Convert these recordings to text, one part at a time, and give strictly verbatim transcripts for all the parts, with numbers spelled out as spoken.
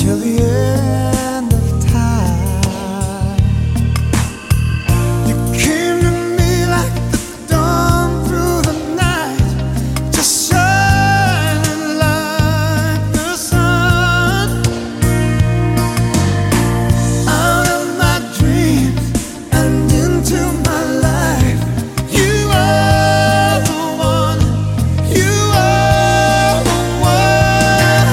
till the end of time. You came to me like the dawn through the night, just shining like the sun. Out of my dreams and into my life, you are the one, you are the one.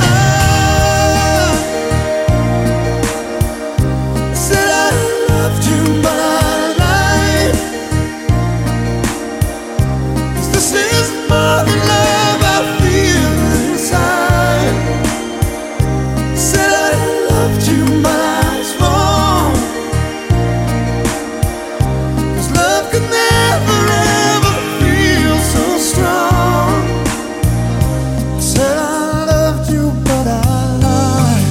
Said I loved you, but I lied, 'cause this is more than love I feel inside. Said I loved you, but I was wrong, 'cause love could never ever feel so strong. Said I loved you, but I lied.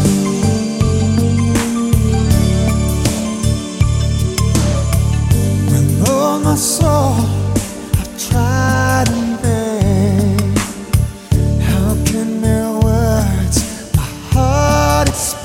With all my soul, I've tried in vain. How can mere words my heart explain?